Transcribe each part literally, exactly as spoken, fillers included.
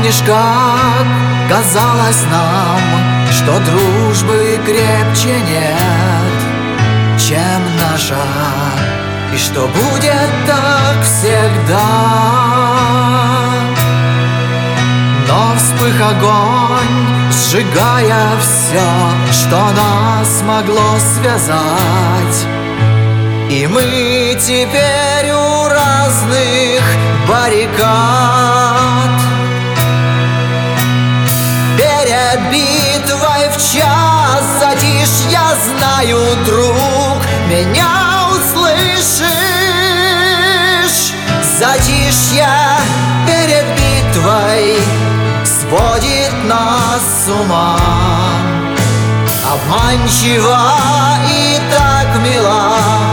Помнишь, как казалось нам, что дружбы крепче нет, чем наша, и что будет так всегда. Но вспых огонь, сжигая все, что нас могло связать, и мы теперь у разных баррикад. Перед битвой в час затишья, знаю, друг, меня услышишь. Затишье перед битвой сводит нас с ума, обманчива и так мила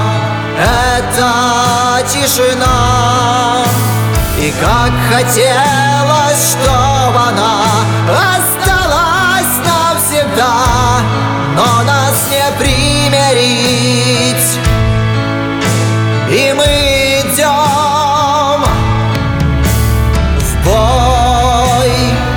эта тишина. И как хотелось, чтоб она осталась навсегда, но нас не примирить, и мы идем в бой.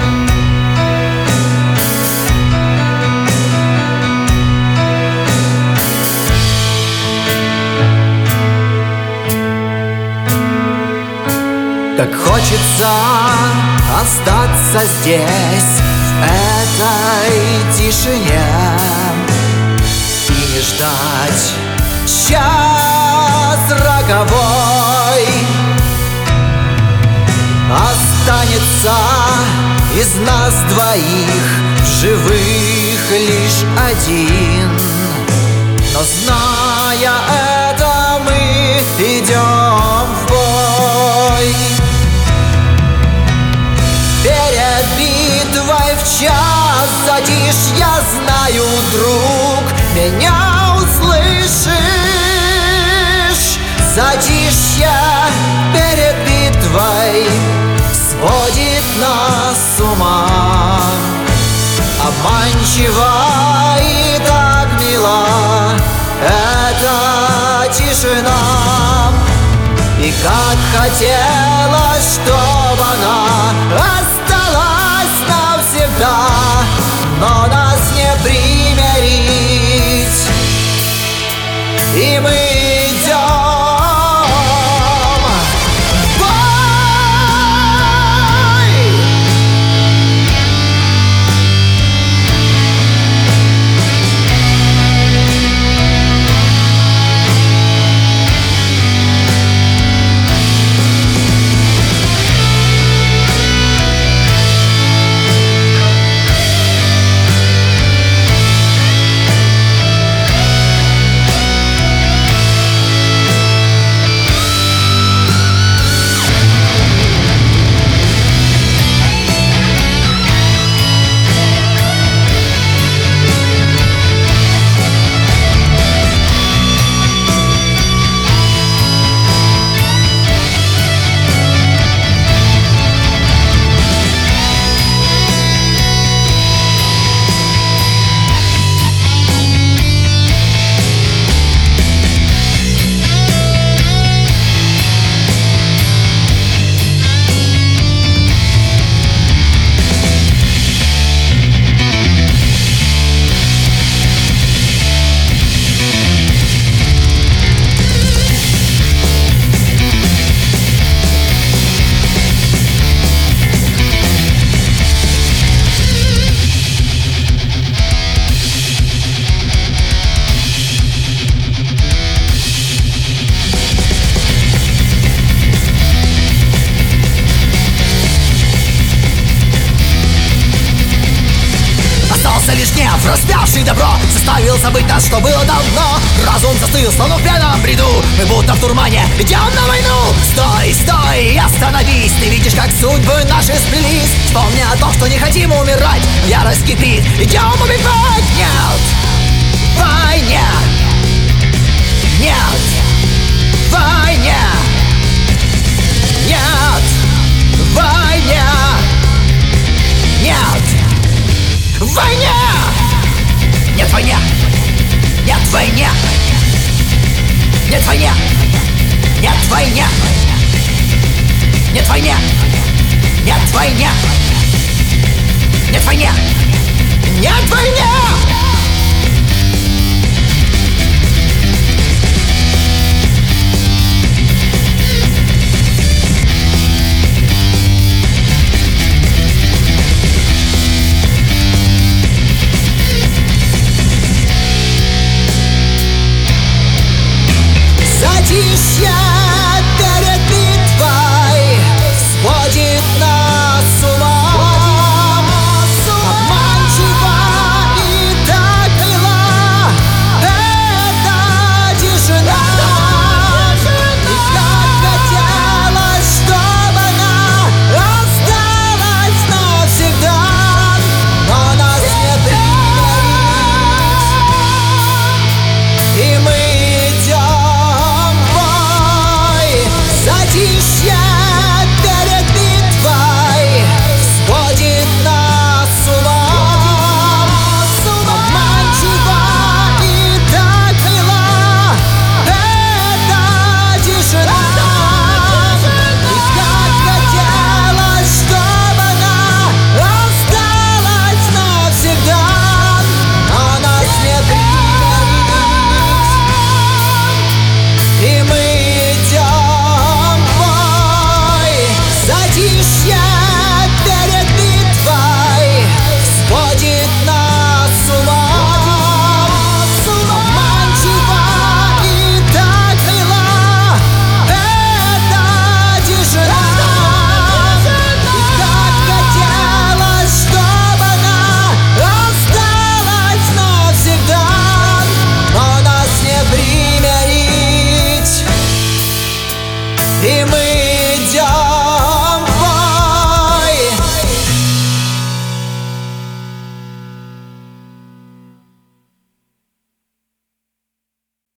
Так хочется остаться здесь, в этой тишине, и не ждать час роковой. Останется из нас двоих в живых лишь один, но зная это, мы идем в бой. Перед битвой в час затишья, знаю, друг, меня услышишь. Затишье перед битвой сводит нас с ума, обманчива и так мила эта тишина. И как хотелось, чтоб она осталась навсегда, но нас не примирить, и мы идем. Лишь гнев, распявший добро, заставил забыть нас, что было давно. Разум застыл, словно в пьяном бреду, мы будто в тумане идем на войну. Стой, стой, остановись, ты видишь, как судьбы наши сплелись. Вспомни о том, что не хотим умирать, ярость кипит, идем убивать. Нет, войне, нет, войне, нет, войне, нет, войне! Нет войне! Нет войне! Нет войне! Нет войне! Нет войне! Нет войне! Нет войне! Нет войне!